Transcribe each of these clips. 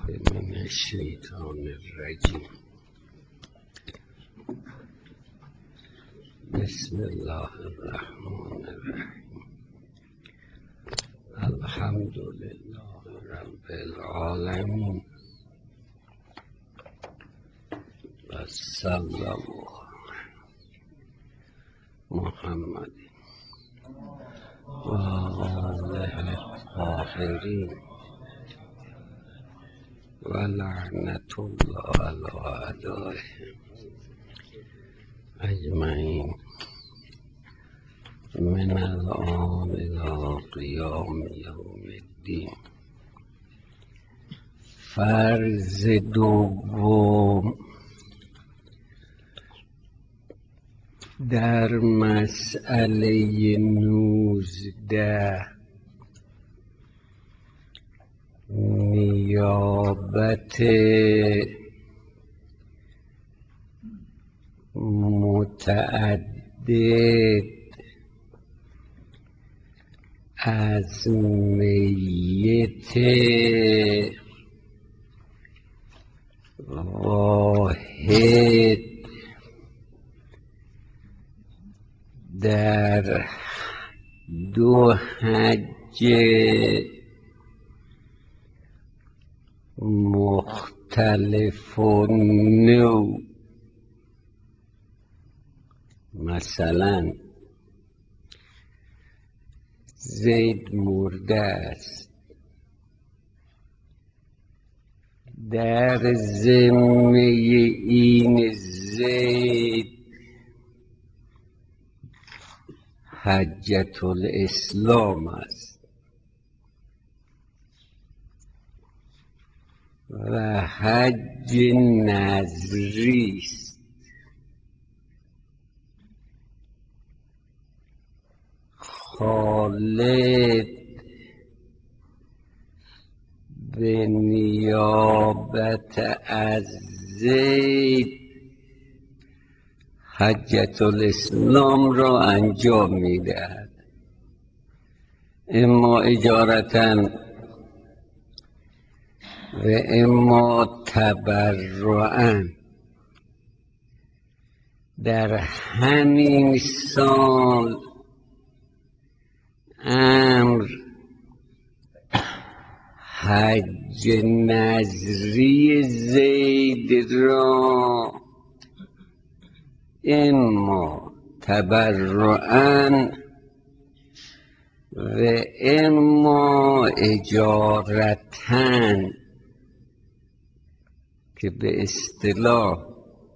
من الشیطان الرجیم. بسم الله الرحمن الرحیم. الحمد لله رب العالمین و صلی الله محمد و آله الطاهرین و لعنت الله علی اعدائهم اجمعین من الآن الی قیام یوم الدین. فرض دوم در مسئله 19 نیابت متعدد از میت واحد در دو حج مختلف النوع. مثلا زید مرده است، در ذمه این زید حجة الاسلام است و حج نذری است. خالد به نیابت از زید حجة الاسلام را انجام میدهد، اما اجارتا و اما تبرعا. در همین سال امر حج نذری زید را اما تبرعا و اما اجارتاً، که به اصطلاح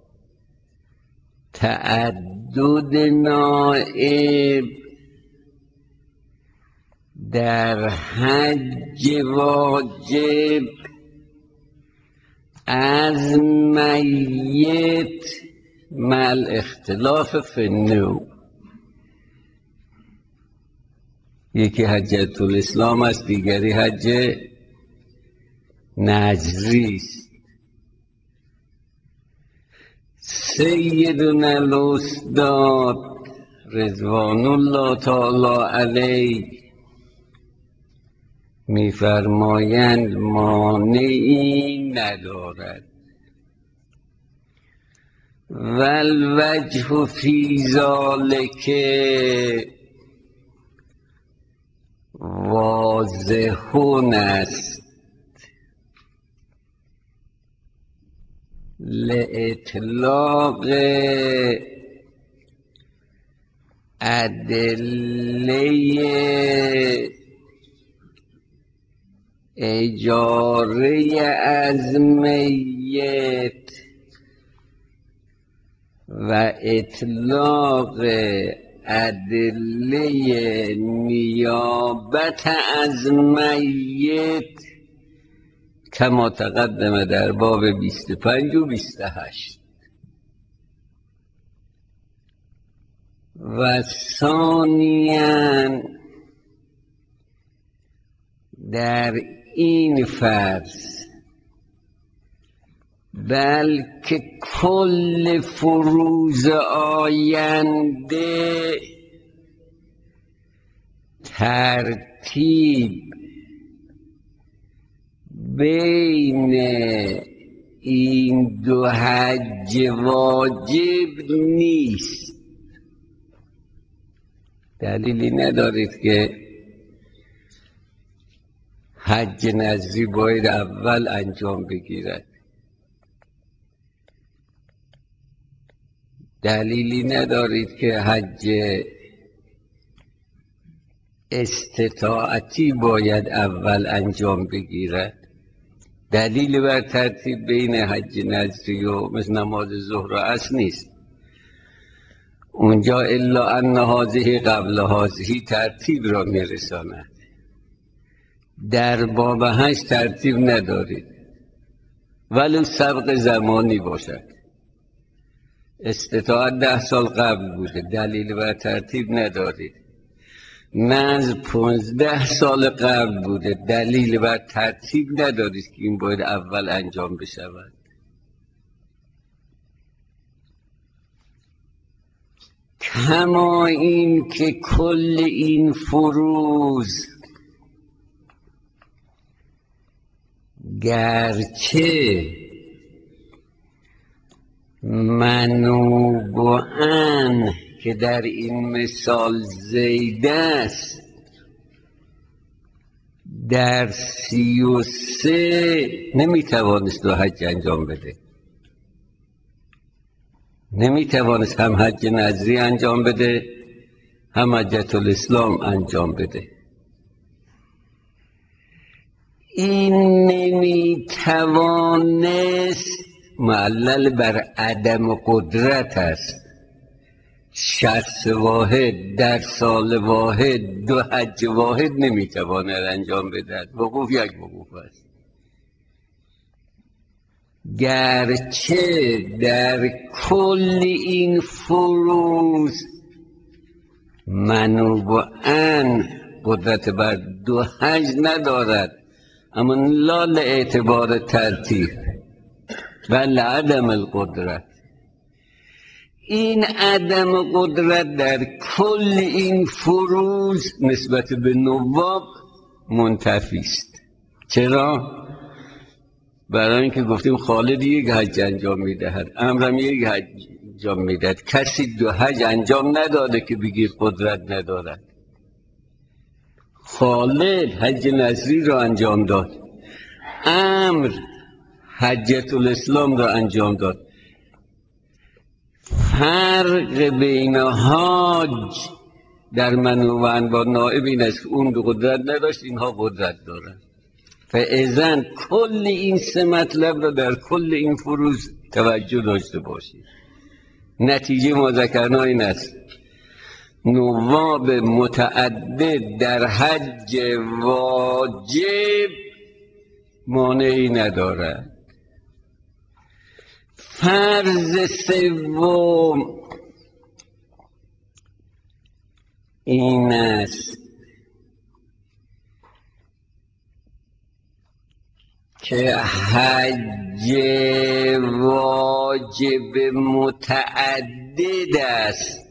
تعدد نائب در حج واجب از میت مع الاختلاف فی النوع. یکی حجة الاسلام است، دیگری حج نذری است. سیدنا الاستاد رضوان الله تعالی علیه می‌فرمایند مانعی ندارد. والوجه فی ذلک واضح است لاطلاق ادله اجاره از میت و اطلاق ادله نیابت از میت کما تقدم در باب 25 و 28. و ثانیاً در این فرض بلکه کل فروض آینده ترتیب بین این دو حج واجب نیست. دلیلی ندارید که حج نظری باید اول انجام بگیرد. دلیلی ندارید که حج استطاعتی باید اول انجام بگیرد. دلیل بر ترتیب بین حج نظری و مثل نماز ظهر و عصر نیست. اونجا الا ان هذه قبل هذه ترتیب را میرساند. در باب حج ترتیب ندارید ولو سبق زمانی باشد. استطاعت 10 سال قبل بوده، دلیل بر ترتیب ندارید. نظر 15 سال قبل بوده، دلیل بر ترتیب ندارید که این باید اول انجام بشود. کما این که کل این فروض گرچه منوبان که در این مثال زید است، در 33 نمیتوانست دو حج انجام بده. نمیتوانست هم حج نظری انجام بده هم حجة الاسلام انجام بده. این نمیتوانست معلل بر عدم قدرت است. شخص واحد در سال واحد دو حج واحد نمیتواند انجام بدهد. وقوف یک وقوف است. گرچه در کل این فروض منوبان قدرت بر دو حج ندارد، اما لا اعتبار ترتیب بل عدم القدرت. این عدم قدرت در کل این فروض نسبت به نواب منتفی است. چرا؟ برای اینکه گفتیم خالد یک حج انجام میدهد، عمرو یک حج انجام میدهد. کسی دو حج انجام نداده که بگیر قدرت ندارد. خالد حج نظری را انجام داد، عمرو حجة الاسلام را انجام داد. فرق بین حاج در منوبان با نائب این است که اون قدرت نداشت، اینها قدرت دارند. فاذن کل این سه مطلب را در کل این فروض توجه داشته باشید. نتیجه ما ذکرنا این است: نواب متعدد در حج واجب مانعی ندارد. فرض سوم این است که حج واجب متعدد است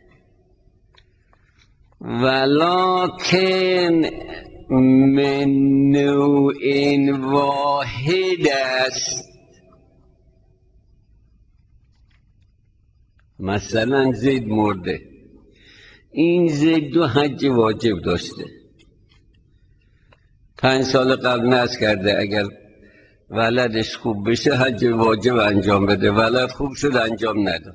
ولکن من نوع واحد است. مثلا زید مرده، این زید دو حج واجب داشته، 5 سال قبل نذر کرده اگر ولدش خوب بشه حج واجب انجام بده، ولد خوب شد انجام نداد.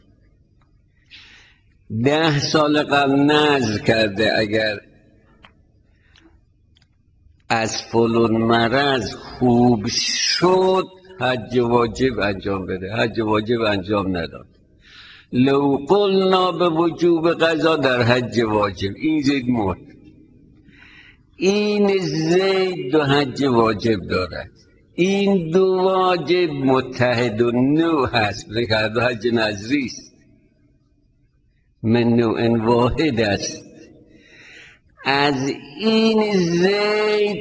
10 سال قبل نذر کرده اگر از فلان مرض خوب شد حج واجب انجام بده، حج واجب انجام نداد. لو قلنا به وجوب قضا در حج واجب، این زید مرد، این زید دو حج واجب دارد. این دو واجب متحد و نوع هست، بذکر دو حج نظری است، من نوع واحد است. از این زید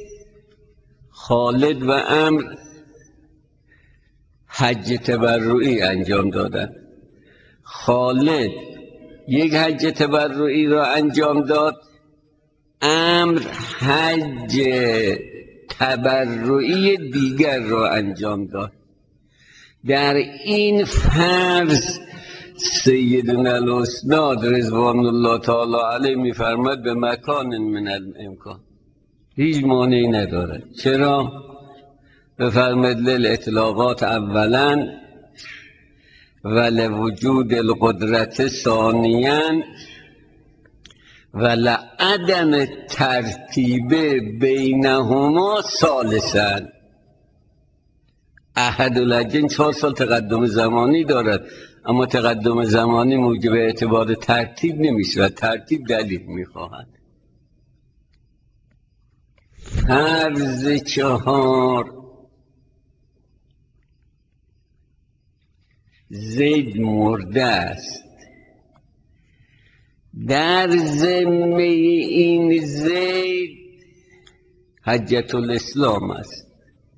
خالد و عمرو حج تبرعی انجام دادند. خالد یک حج تبرعی را انجام داد، عمرو حج تبرعی دیگر را انجام داد. در این فرض سیدنا الاستاد رضوان الله تعالی علیه میفرماد به مکان من الامکان، هیچ مانعی نداره. چرا؟ بفرماد للاطلاقات اولا و لوجود القدرت ثانیا و لعدم ترتیب بینهما ثالثا. احدالحجین 4 سال تقدم زمانی دارد، اما تقدم زمانی موجب اعتبار ترتیب نمیشه و ترتیب دلیل میخواهد. فرض 4، زید مرده است. در ذمه این زید حجت الاسلام است.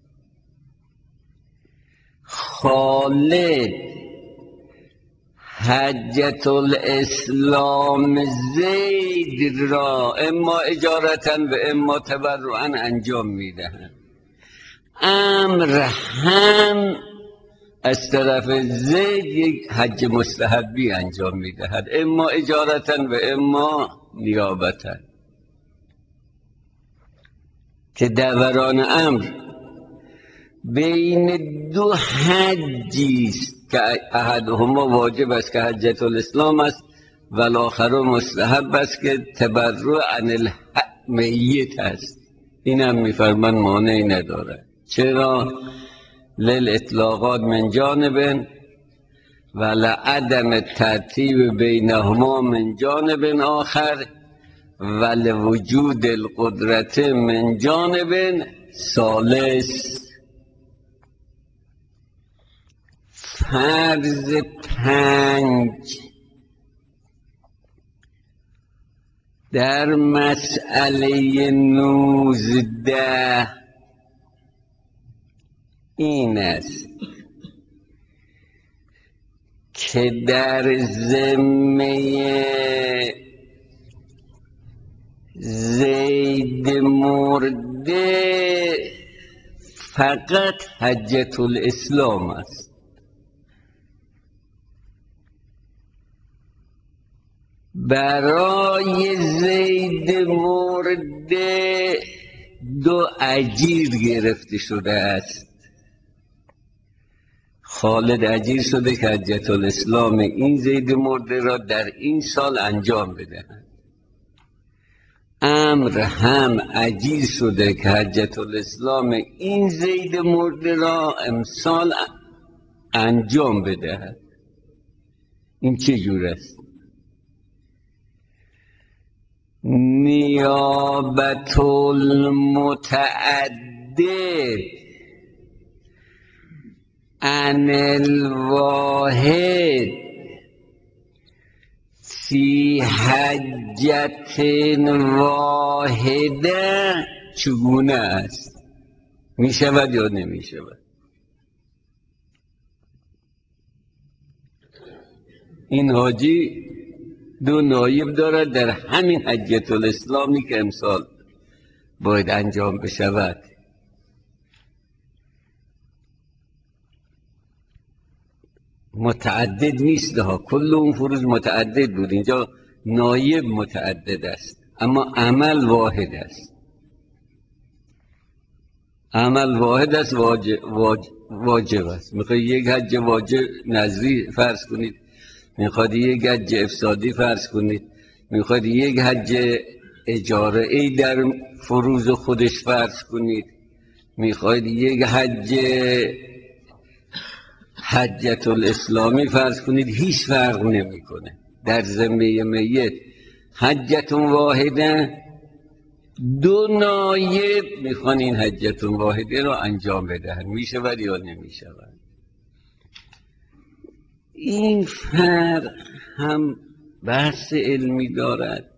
خالد حجت الاسلام زید را اما اجارتا و اما تبرعا انجام میدهند. امر هم از طرف زید یک حج مستحبی انجام میدهد، اما اجارتا و اما نیابتا، که دوران امر بین دو حجی است که احدهما واجب است که حجت الاسلام است و الاخر مستحب است که تبرع عن المیت است. این هم میفرمان مانعی نداره. چرا؟ للاطلاقات من جانب و لعدم ترتیب بینهما من جانب آخر و لوجود القدرت من جانب ثالث. فرض 5، در مسئله 19 این است که در ذمه زید مرده فقط حجت الاسلام است. برای زید مرده 2 اجیر گرفته شده است. خالد اجیر شده که حجت الاسلام این زید مرده را در این سال انجام بدهند. امر هم اجیر شده که حجت الاسلام این زید مرده را امسال انجام بدهد. این چه جور است؟ نیابت المتعدد عن الواحد فی حجت واحده چگونه است؟ می شود یا نمی شود؟ این حاجی 2 نایب دارد در همین حجت الاسلامی که امسال باید انجام بشود. متعدد نیست ها، کل اون فروض متعدد بود، اینجا نایب متعدد است اما عمل واحد است. عمل واحد است، واجب است. میخواد یک حج واجب نظری فرض کنید، میخواد یک حج افسادی فرض کنید، میخواد یک حج اجاره ای در فروض خودش فرض کنید، میخواد یک حجت الاسلامی فرض کنید، هیچ فرق نمیکنه. در ذمه میت حجت واحده، 2 نایب میخوان این حجت واحده رو انجام بدهن. میشود یا نمیشود؟ این فرق هم بحث علمی دارد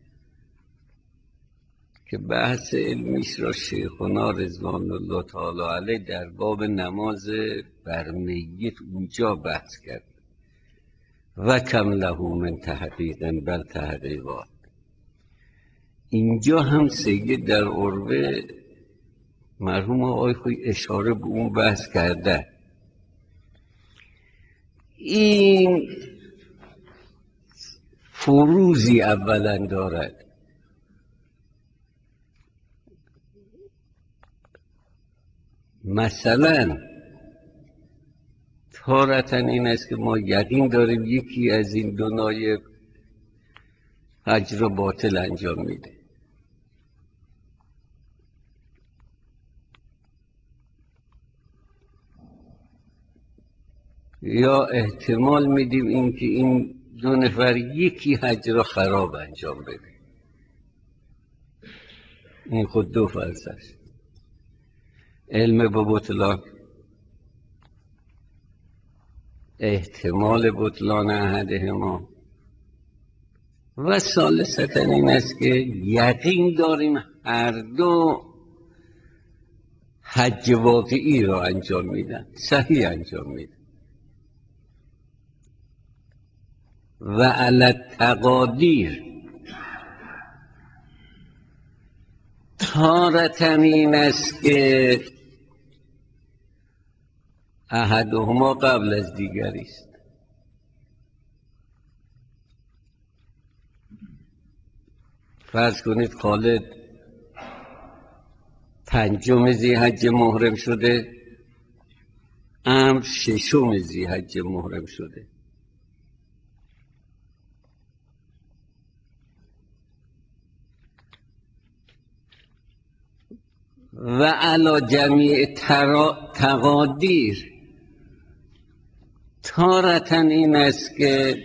که بحث علمیش را شیخنا رضوان الله تعالی علیه در باب نماز بر میت اونجا بحث کرد. و کم له من تحقیق بل تحقیقات. اینجا هم سید در عروه مرحوم آقای خوی اشاره به اون بحث کرده. این فروزی اولا دارد، مثلا تارتا این است که ما یقین داریم یکی از این دو نایب حج را باطل انجام میده، یا احتمال میدیم اینکه این دو نفر یکی حج را خراب انجام بده. این خود دو فرض است: علم به بطلان، احتمال بطلان احدهما، و ثالثتا این است که یقین داریم هر دو حج واقعی را انجام میدن، صحیح انجام میدن. و علی التقادیر، تارتا این است که احدهما قبل از دیگری است. فرض کنید خالد 5 ذی‌حجه محرم شده، عمرو 6 ذی‌حجه محرم شده. و علی جمیع تقادیر، تارتا این است که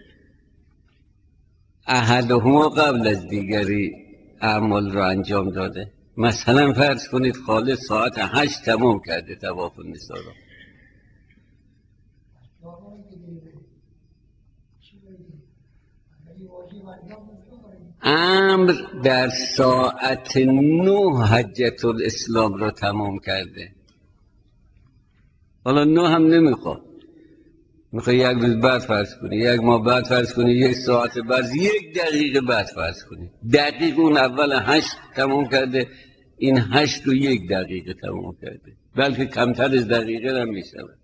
احدهما قبل از دیگری اعمال را انجام داده. مثلا فرض کنید خالد ساعت 8 تمام کرده طواف النساء را، عمرو در ساعت 9 حجة الاسلام را تمام کرده. حالا 9 هم نمیخواد، میخوای یک روز بعد فرض کنی، یک ماه بعد فرض کنی، 1 ساعت بعد، 1 دقیقه بعد فرض کنی. دقیق اون اول 8 تمام کرده، این 8 و 1 دقیقه تمام کرده، بلکه کمتر از دقیقه هم میشود.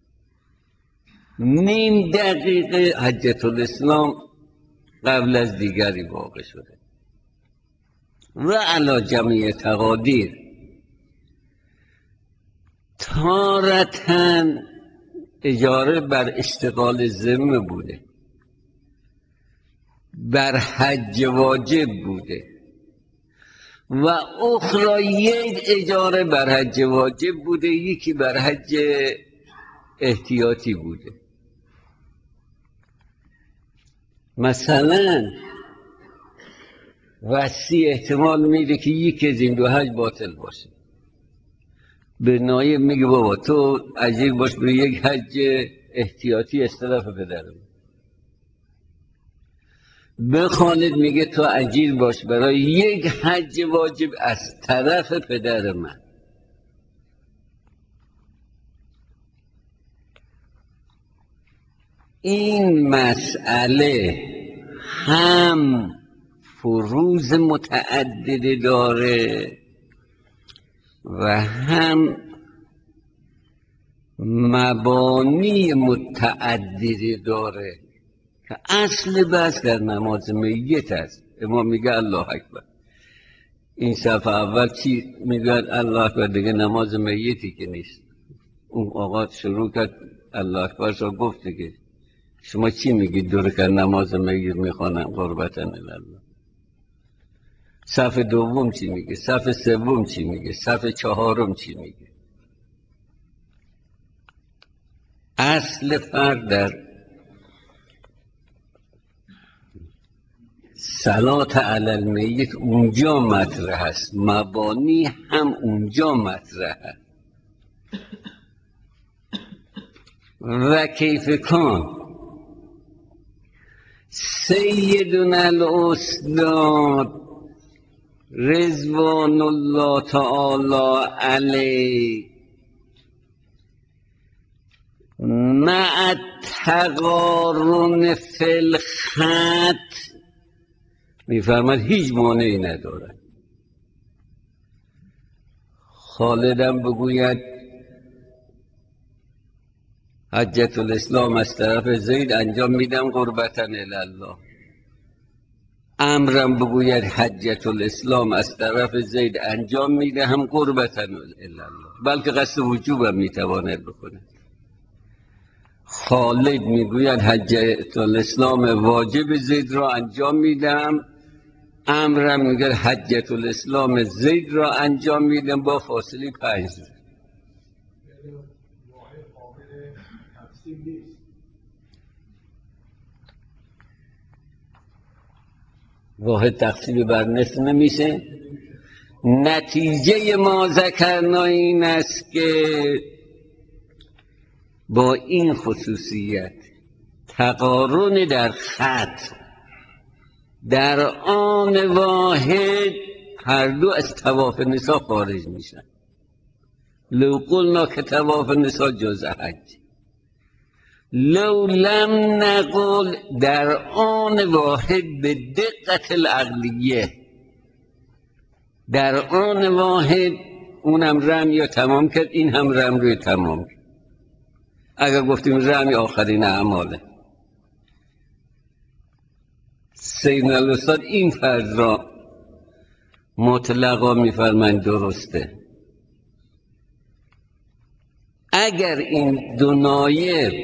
نیم دقیقه حجة الاسلام قبل از دیگری واقع شده. و علی جمیع تقادیر، تارتا اجاره بر اشتغال ذمه بوده، بر حج واجب بوده، و اخرى یک اجاره بر حج واجب بوده، یکی بر حج احتیاطی بوده. مثلا وسیع احتمال میده که یکی از این دو حج باطل باشه. به نایب میگه بابا تو اجیر باش به یک حج احتیاطی از طرف پدرم. به خالد میگه تو اجیر باش برای یک حج واجب از طرف پدر من. این مسئله هم فروض متعدد داره و هم مبانی متعدد داره که اصل بحث در نماز میت است. امام میگه الله اکبر، این صفحه اول چی میگه؟ الله اکبر دیگه نماز میتی که نیست. اون آقا شروع کرد الله اکبر را گفت دیگه شما چی میگید؟ دور که نماز میت میخوانن قربتن الله. صفحه دوم چی میگه؟ صفحه سوم چی میگه؟ صفحه چهارم چی میگه؟ اصل فرق در صلات علی المیت اونجا مطرح است، مبانی هم اونجا مطرح است. و کیف کان سیدنا الاستاد رضوان الله تعالی علیه مع تقارن فی الخط میفرماد هیچ مانعی ندارد خالدم بگوید حجة الاسلام از طرف زید انجام میدم قربتن الله. امرم بگوید حجة الاسلام از طرف زید انجام میده هم قربتن الله، بلکه قصد وجوبم میتواند بکنه. خالد میگوید حجة الاسلام واجب زید را انجام میدم، امرم میگه حجة الاسلام زید را انجام میدم با فاصله 5 روز. واحد تقسیم بر نصف نمیشه. نتیجه ما ذکرنا این است که با این خصوصیت تقارن در خط در آن واحد هر دو از طواف نساء خارج میشن. لو قلنا که طواف نساء جز حج، لو لم نقل در آن واحد به دقت العقلیه، در آن واحد اونم رمی رو تمام کرد، این هم رمی رو تمام کرد. اگر گفتیم رمی آخرین اعماله، سیدنا الاستاد این فرض را مطلقا میفرمایند درسته. اگر این دو نایب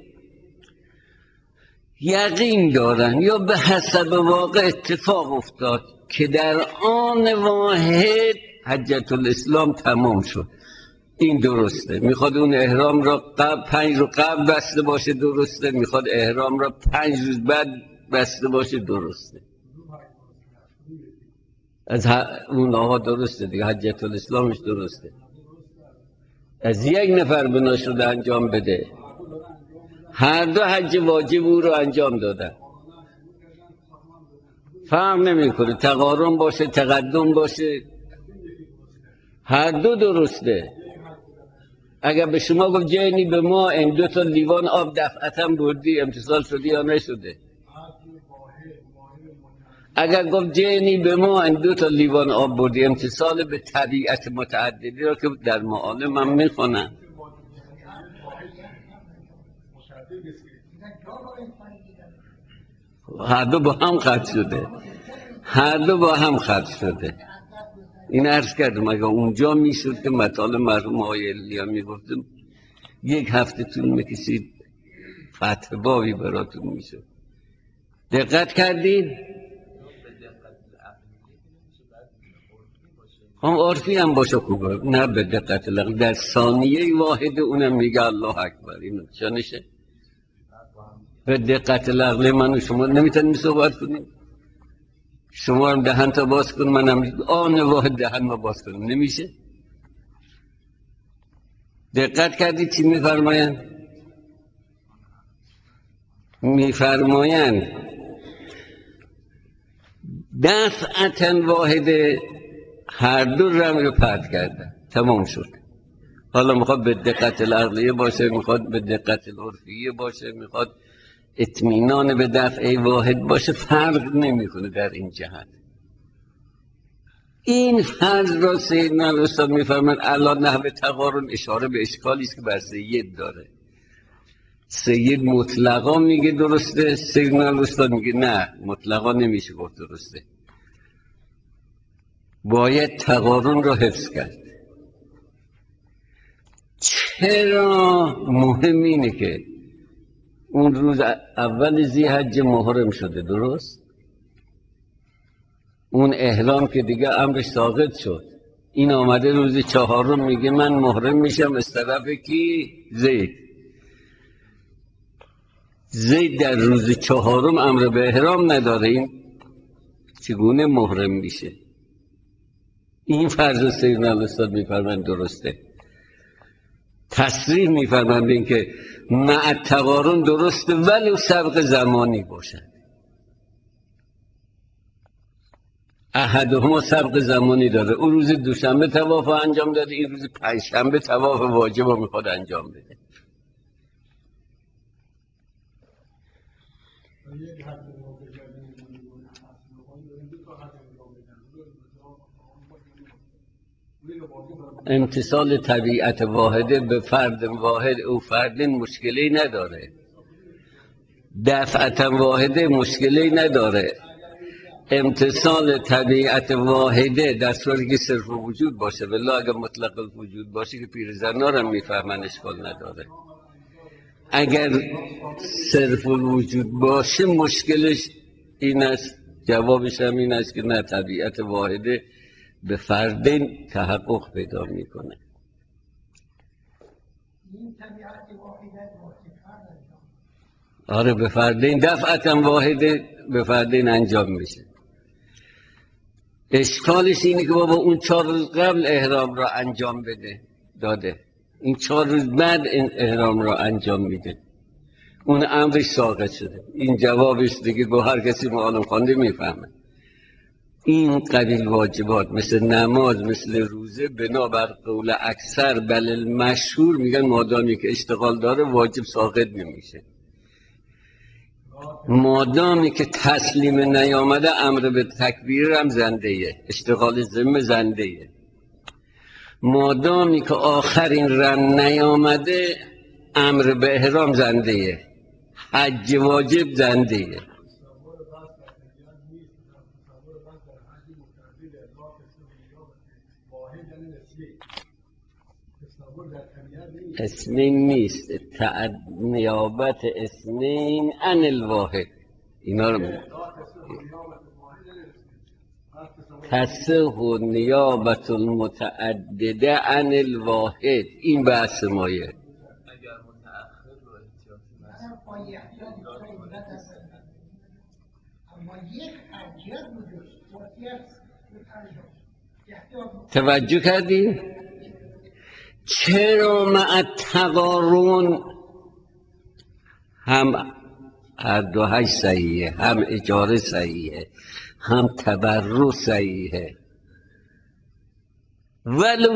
یقین دارن یا به حسب واقع اتفاق افتاد که در آن واحد حجة الاسلام تمام شد، این درسته. میخواد اون احرام را 5 روز قبل بسته باشه، درسته. میخواد احرام را 5 روز بعد بسته باشه، درسته. از اون آقا درسته دیگه، حجة الاسلامش درسته. از یک نفر بنا شده انجام بده، هر دو حج واجب او رو انجام دادن، فرق نمیکنه تقارن باشه تقدم باشه، هر دو درسته. اگر به شما گفت جینی به ما این 2 تا لیوان آب دفعتا بردی، امتصال شدی یا نشده؟ اگر گفت جینی به ما این 2 تا لیوان آب بردی، امتصال به طبیعت متعددی را که در معالم من میخونن. هر دو با هم خط شده، هر دو با هم خط شده. این عرض کردم اگر اونجا میشد که مطالب مرحوم آقای الیا میگفتم 1 هفته طول میکشید فتح بابی براتون میشد. دقت کردید؟ هم عرفی هم باشه خوبه، نه به دقت لغل در ثانیه واحد اونم میگه الله اکبر. اینو چنشه به دقت لغل من و شما نمیتونیم صحبت کنیم. شما هم دهن تا باز کن، منم آن واحد دهن ما باز کنم، نمیشه. دقت کردید چی میفرمایند؟ میفرمایند دفعتا واحد هر دو رمی رو پرت کرده، تمام شد. حالا میخواد به دقت العقلیه باشه، میخواد به دقت العرفیه باشه، میخواد اطمینان به دفعه واحد باشه، فرق نمیکنه در این جهت. این فرض را سیدنا الاستاد میفرمایند علی نحو تقارن اشاره به اشکالی است که بر سید داره. سید مطلقا میگه درسته، سیدنا الاستاد میگه نه مطلقا نمیشه گفت درسته، باید تقارن را حفظ کرد. چرا مهم اینه که اون روز اول ذی‌حجه محرم شده، درست؟ اون احرام که دیگه امرش ساقط شد، این آمده روز 4 میگه من محرم میشم از طرف کی؟ زید. زید در روز 4 امر به احرام نداره، این چگونه محرم میشه؟ این فرض سیدنا الاستاد میفرمایند درسته. تصریح میفرمایند این که مع تقارن درسته ولی سبق زمانی باشد. احدهما سبق زمانی داره، اون روز دوشنبه طواف انجام داده، این روز پنجشنبه طواف واجب رو میخواد انجام بده. امتصال طبیعت واحده به فرد واحد او فرد مشکلی نداره، دفعتا واحده مشکلی نداره. امتصال طبیعت واحده در صورتی که صرف وجود باشه، ولی اگر مطلق وجود باشه که پیرزنا رو میفهمن اشکال نداره. اگر صرف وجود باشه مشکلش این است، جوابش هم این است که نه، طبیعت واحده به فردین تحقق پیدا میکنه. آره به فردین دفعتا واحده به فردین انجام میشه. اشکالش اینه که بابا اون 4 روز قبل احرام را انجام بده داده، این 4 روز بعد این احرام را انجام میده، اون امرش ساقط شده. این جوابش دیگه با هر کسی معلوم خوانده میفهمه. این قبیل واجبات مثل نماز مثل روزه بنابر قول اکثر بل المشهور میگن مادامی که اشتغال داره واجب ساقط نمیشه. مادامی که تسلیم نیامده امر به تکبیر هم زندهیه، اشتغال ذمه زندهیه. مادامی که آخرین رم نیامده امر به احرام زندهیه، حج واجب زندهیه. اسمین نیست، نیابت اسمین عن الواحد، اینا رو تصح نیابت المتعدده عن الواحد، این بحث مایه. توجه کردی؟ چرا مع تقارن هم هر دو هش صحیحه، هم اجاره صحیحه، هم تبرع صحیحه، ولو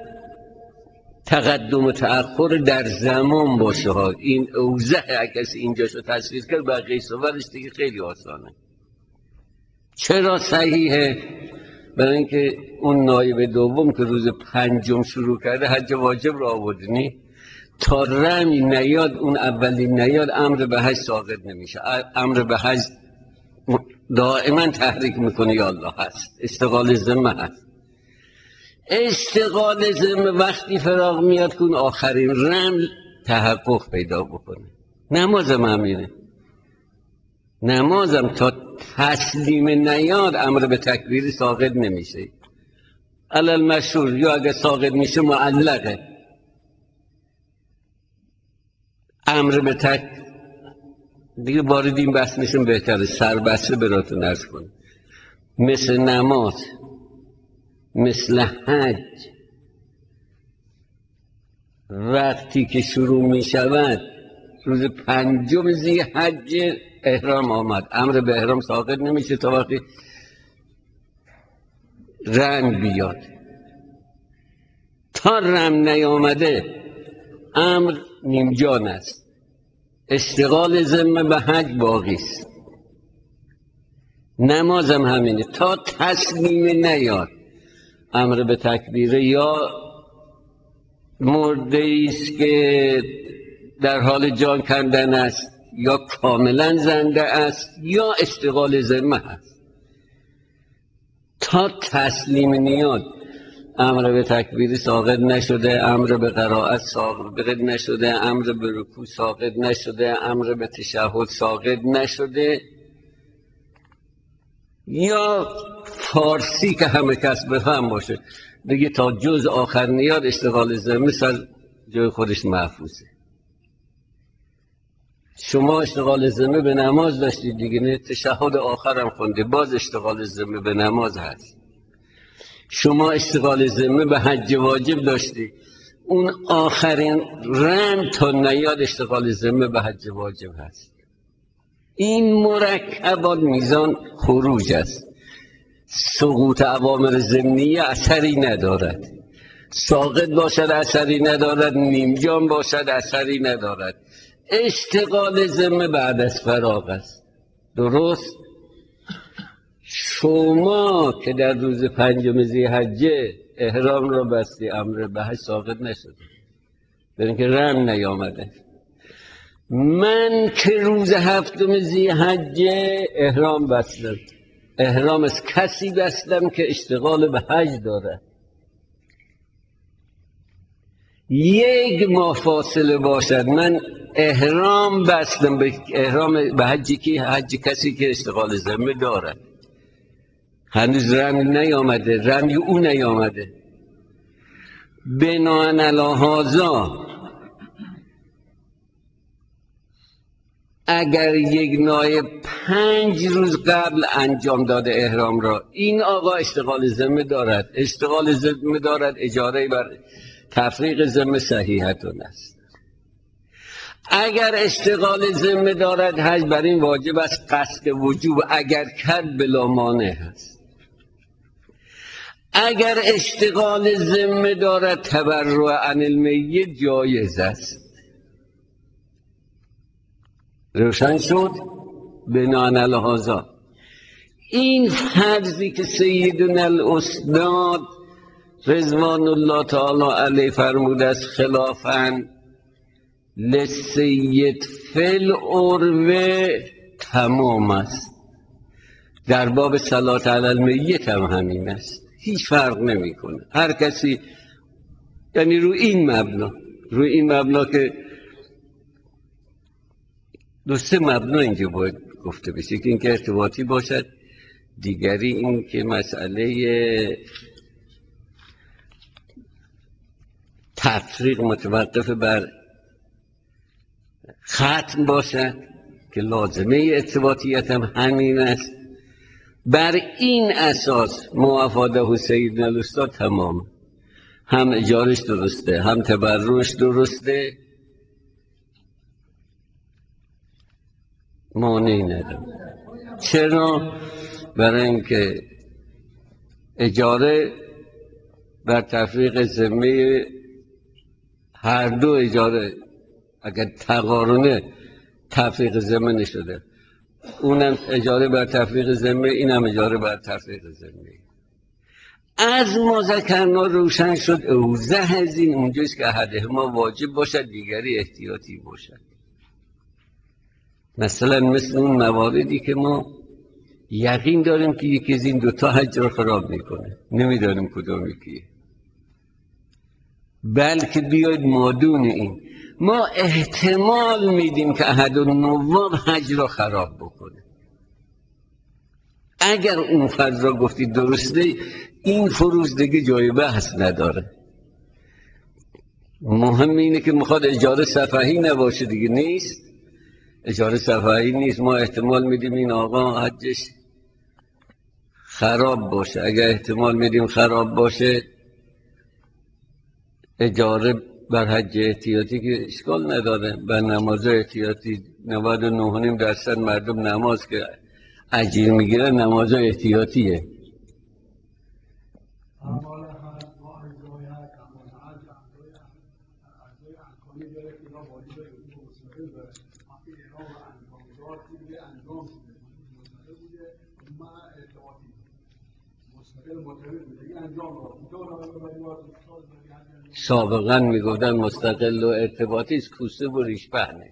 تقدم و تأخر در زمان باشه ها. این اوضح کسی اینجاشو تصویر کرد بقیه صورتش دیگه خیلی آسانه. چرا صحیحه؟ برای اینکه اون نایب دوم که روز 5 شروع کرده حج واجب را آوردنی تا رمی نیاد، اون اولین نیاد امر به حج ساقط نمیشه. امر به حج دائما تحریک میکنه یا الله هست، اشتغال ذمه هست. اشتغال ذمه وقتی فراغ میاد کن آخرین رمل تحقق پیدا بکنه. نمازم همینه، نمازم تا تسلیم نیاد امر به تکبیر ساقط نمیشه. علل مشهور یا اگه ساقط میشه معلقه. امر به دیگه وارد این بحث میشون بهتره، سربسته براتون عرض کنم. مثل نماز مثل حج وقتی که شروع می شود روز 5 ذی حج احرام آمد، امر به احرام ساقط نمیشه تا وقتی رنگ بیاد. تا رم نیامده امر نیمجان است، اشتغال ذمه به حج باقی است. نمازم همینه، تا تسلیم نیاد امر به تکبیره یا مرده است که در حال جان کندن است یا کاملا زنده است یا اشتغال ذمه است. تا تسلیم نیاد امر به تکبیر ساقط نشده، امر به قرائت ساقط نشده، امر به رکوع ساقط نشده، امر به تشهد ساقط نشده، یا فارسی که همه کس بفهم باشه دیگه تا جز آخر نیاد اشتغال ذمه سر جای خودش محفوظه. شما اشتغال ذمه به نماز داشتید دیگه، نه تشهد آخرم خونده، باز اشتغال ذمه به نماز هست. شما اشتغال ذمه به حج واجب داشتی، اون آخرین رم تا نیاد اشتغال ذمه به حج واجب هست. این مرکبات میزان خروج است. سقوط اوامر ضمنیه اثری ندارد، ساقط باشد اثری ندارد، نیمجان باشد اثری ندارد. اشتغال ذمه بعد از فراغ است. درست؟ شما که در روز 5 ذی‌حجه احرام را بستی امر به حج ساقط نشده، برای اینکه رم نیامده. من که روز 7 ذی‌حجه احرام بستم، احرام از کسی بستم که اشتغال به حج داره. 1 ماه فاصله باشد، من احرام بستم به احرام به حج کسی که اشتغال ذمه داره، هنوز رمی نیامده، رمی او نیامده. بناهن علی هذا اگر یک نایب 5 روز قبل انجام داده احرام را، این آقا اشتغال ذمه دارد، اشتغال ذمه دارد، اجاره بر تفریق ذمه صحیحتون است. اگر اشتغال ذمه دارد حج بر این واجب است قصد وجوب اگر کرد بلا مانع هست. اگر اشتغال ذمه دارد تبرع عن المیت جایز است. روشن شد؟ بناء علی هذا این فرضی که سیدنا الاستاد رضوان الله تعالی علیه فرموده است خلافاً لسید فل اروه تمام است. در باب صلات علی المیت هم همین است، هیچ فرق نمیکنه. هر کسی یعنی روی این مبنا که 2 مبنا اینجا باید گفته بشه که اینکه ارتباطی باشد، دیگری این که مسئله تفریق متوقف بر ختم باشد که لازمه ارتباطیت هم همین است. بر این اساس موافقه سیدنا الاستاد تمام، هم اجارش درسته هم تبرعش درسته، مانعی نداره. چرا؟ برای اینکه اجاره بر تفریق ذمه، هر دو اجاره اگر تقارنه تفریق ذمه نشده، اونم اجاره بر تفریق ذمه، اینم اجاره بر تفریق ذمه. از ما ذکرنا روشن شد اوضح از این اونجاست که احدهما واجب باشد دیگری احتیاطی باشد. مثلا مثل اون مواردی که ما یقین داریم که یکی از این 2 حج را خراب میکنه، نمیدانیم کدوم یکیه، بلکه بیاید مادون این ما احتمال میدیم که احدالنواب حج را خراب بکنه. اگر اون فرض را گفتید درسته، این فروض دیگه جای بحث نداره. مهم اینه که میخواد اجاره صفحی نباشه، دیگه نیست، اجاره صفحی نیست. ما احتمال میدیم این آقا حجش خراب باشه. اگر احتمال میدیم خراب باشه، اجاره بر حج احتیاطی که اشکال نداره. بر نماز احتیاطی 99.5% مردم نماز که اجیر میگیرن نماز احتیاطیه. سابقا میگفتن مستقل و ارتباطی است، کوسه و ریش پهنه.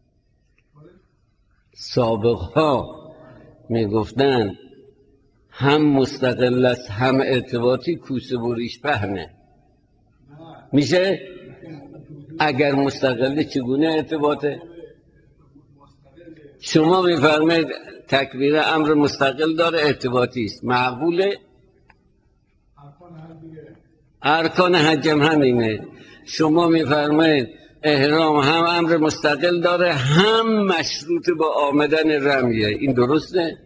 سابقها میگفتن هم مستقل است هم ارتباطی، کوسه و ریش پهنه. میشه اگر مستقله چگونه ارتباطه؟ شما میفرمایید تکبیر امر مستقل داره ارتباطی است، معقوله؟ ارکان حج هم همینه. شما میفرمایید احرام هم امر مستقل داره هم مشروط با آمدن رمیه، این درسته؟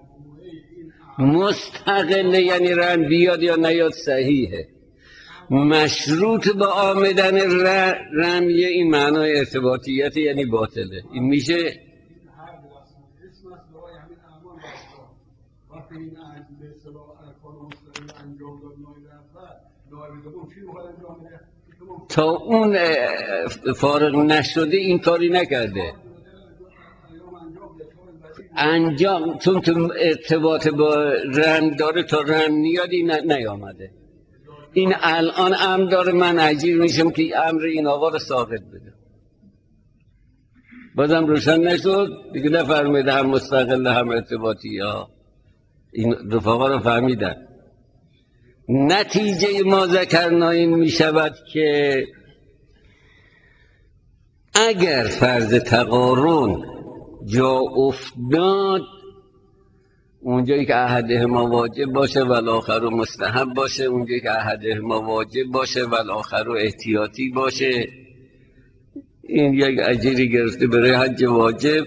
مستقله یعنی رم بیاد یا نیاد صحیحه، مشروط با آمدن رمیه این معنای ارتباطیت یعنی باطله. این میشه تا اون فارغ نشده این کاری نکرده. انجام چون تو ارتباط با رم داره، تا رم نیادی نیامده. این الان امر داره، من اجیر میشم که امر این آقا رو ساقط بده. بازم روشن نشد دیگه، نفرمایده هم مستقل هم ارتباطی. یا این رفقا رو فهمیدن. نتیجه ما ذکرنا این می شود که اگر فرض تقارن جا افتاد، اونجایی که احدهما واجب باشه و الاخر مستحب باشه، اونجایی که احدهما واجب باشه و الاخر احتیاطی باشه. این یک اجیری گرفته برای حج واجب،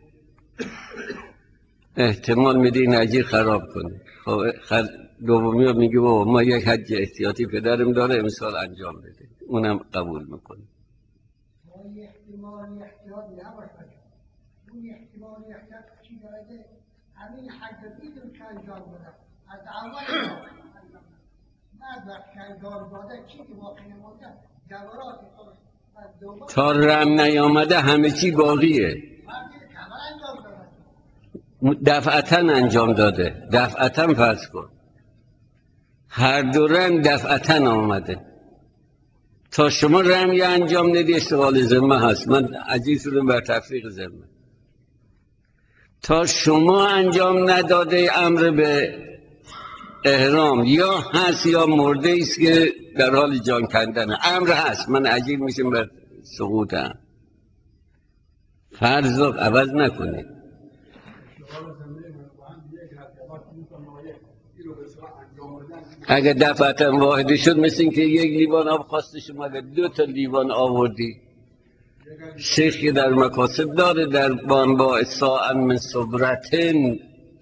احتمال میده این اجیر خراب کنه. خب دومی ها میگه بابا ما یک حج احتیاطی پدرم داره امسال انجام بده، اونم قبول میکنه. اون احتمالی احتیاط نباشه، اون احتمالی احتیاط چی داره؟ همین حج بیدون که انجام بده از اول بعد وقت انجام داده چی که باقی نمونده جوارات تا رم نیامده همه چی باقیه. دفعتا انجام داده، دفعتا فرض کن هر دو رم دفعتا آمده. تا شما رمی انجام ندی اشتغال ذمه هست. من عزیز شدم بر تفریق ذمه. تا شما انجام نداده امر به احرام یا هست یا مرده است که در حال جان کندن، امر هست، من عجیب میشم بر سقوطم. فرض رو عوض نکنید. اگه دفعتا واحدی شد مثل این که یک لیوان آب خواسته شما، اگه 2 تا لیوان آوردی، شیخ که در مکاسب داره در بانباع ساعن من صبرتن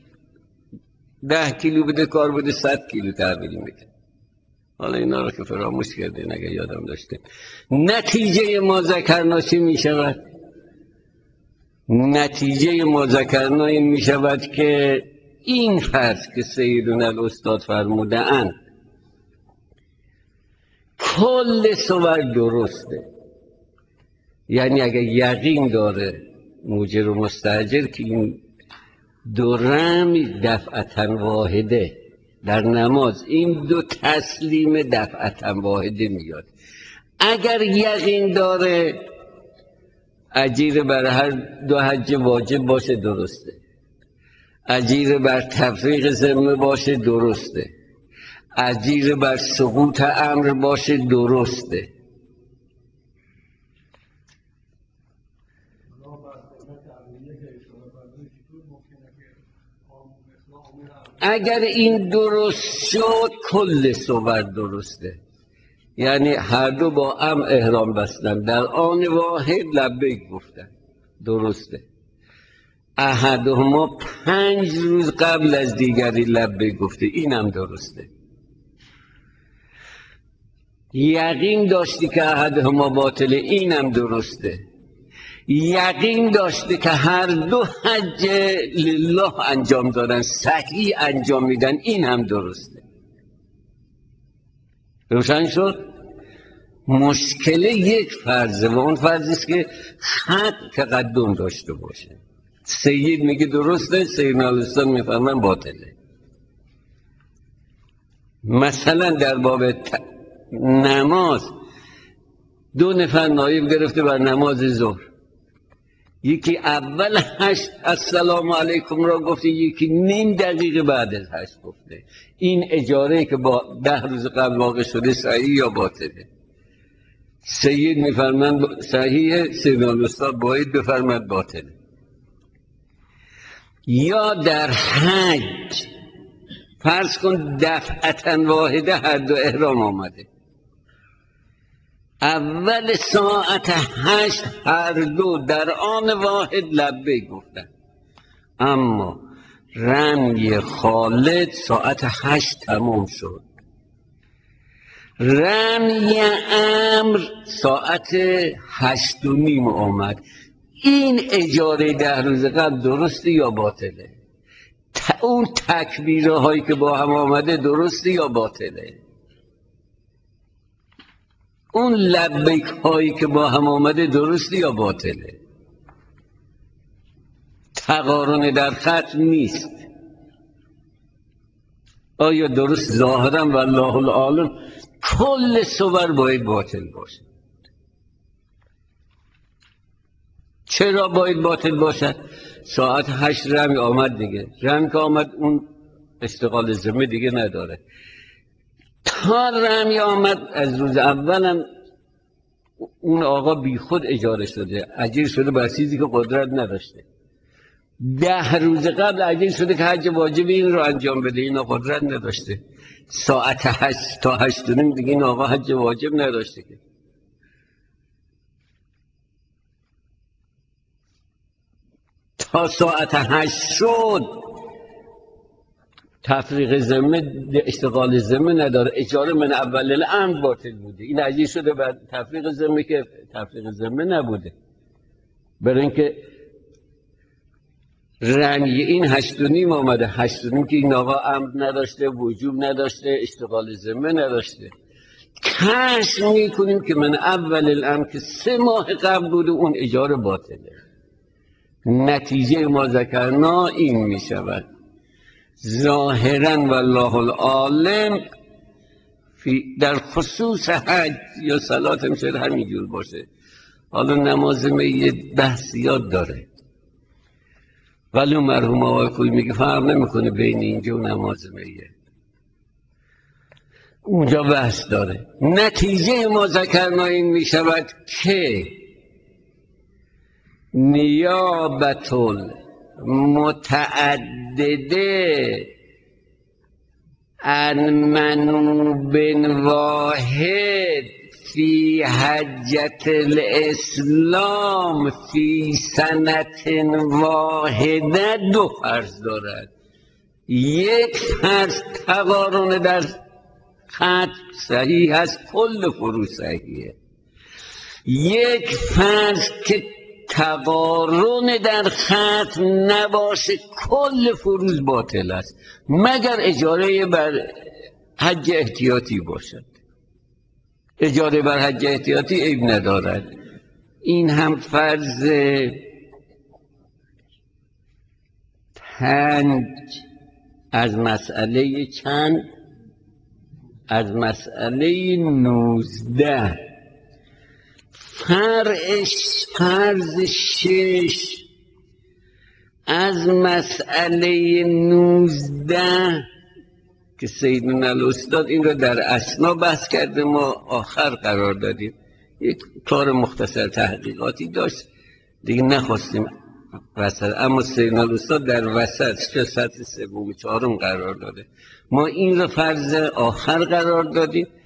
10 کیلو بده کار بده 100 کیلو تحویل میده. حالا اینا رو که فراموش کردین اگه یادم داشته. نتیجه ما ذکرنا چی می شود؟ نتیجه ما ذکرنا این می شود که این فرض که سیدون الاستاد فرموده اند کل صور درسته. یعنی اگه یقین داره موجر و مستاجر که این دو رمی دفعتا واحده در نماز، این دو تسلیم دفعتا واحده میاد. اگر یقین داره اجیر بر هر دو حج واجب باشه درسته، اجیر بر تفریق ذمه باشه درسته، اجیر بر سقوط امر باشه درسته. اگر این درست شد کل صور درسته. یعنی هر دو با احرام بستن در آن واحد لبیک گفتن درسته. احدهما 5 روز قبل از دیگری لبیک گفته، اینم درسته. یقین داشتی که احدهما باطله، اینم درسته. یقین داشته که هر دو حج لله انجام دادن، صحیح انجام میدن، این هم درسته. روشن شد؟ مشکل یک فرضه و اون فرض است که خط تقدم داشته باشه. سید میگه درسته، سید الاستاد میفهمن باطله. مثلا در باب نماز 2 نفر نایب گرفته بر نماز ظهر، یکی اول 8 السلام علیکم را گفته، یکی نیم دقیقه بعد از 8 گفته. این اجاره که با 10 روز قبل واقع شده صحیح یا باطله؟ سید میفرمند صحیحه، سید الاستاد باید بفرمند باطله. یا در حج فرض کن دفعتا واحده هر دو احرام آمده، اول ساعت 8 هر دو در آن واحد لبیک گفتن، اما رمی خالد ساعت 8 تمام شد، رمی امر ساعت 8:30 آمد. این اجاره 10 روز قبل درسته یا باطله؟ اون تکبیره هایی که با هم آمده درسته یا باطله؟ اون لبیک هایی که با هم آمده درسته یا باطله؟ تقارن در خط نیست. آیا درست ظاهرا والله العالم کل صور باید باطل باشه؟ چرا باید باطل باشد؟ ساعت 8 رمی آمد دیگه، رمی که آمد اون اشتغال ذمه دیگه نداره. تا رمی آمد از روز اولم اون آقا بی خود اجاره شده، اجیر شده بر چیزی که قدرت نداشته. 10 روز قبل اجیر شده که حج واجب این رو انجام بده، این قدرت نداشته. ساعت 8 تا 8 و نیم دیگه این آقا حج واجب نداشته که. تا ساعت 8 شد تفریق ذمه، اشتغال ذمه نداره، اجاره من اول الامر باطل بوده. این اجیر شده بعد تفریق ذمه که تفریق ذمه نبوده، برای اینکه رمی این 8 و نیم آمده، 8 و نیم که این آقا امر نداشته، وجوب نداشته، اشتغال ذمه نداشته. کشف میکنیم که من اول الامر که 3 ماه قبل بوده اون اجاره باطله. نتیجه ما ذکرنا این میشود ظاهرا والله العالم در خصوص حج یا صلات هم شاید همینجور باشه. حالا نماز میت بحث یاد داره، ولی مرحوم آقای کوی میگه فرق نمیکنه بین اینجا و نماز میت، اونجا بحث داره. نتیجه ما ذکرنا این میشود که نیابت متعدده عن منوب واحد فی حجت الاسلام فی سنت واحده 2 فرض دارد. یک فرض تقارن در خط صحیح است، کل فروض صحیحه. یک فرض که تقارن در خط نباشه کل فروض باطل است، مگر اجاره بر حج احتیاطی باشد. اجاره بر حج احتیاطی عیب ندارد. این هم فرض 5 از مسئله چند؟ از مسئله 19. فرض 6 از مسئله 19 که سیدنا الاستاد این رو در اسنا بحث کرده، ما آخر قرار دادیم. یک کار مختصر تحقیقاتی داشت دیگه نخواستیم وسط، اما سیدنا الاستاد در وسط چه سطح 3 و 4 قرار داده، ما این رو فرض آخر قرار دادیم.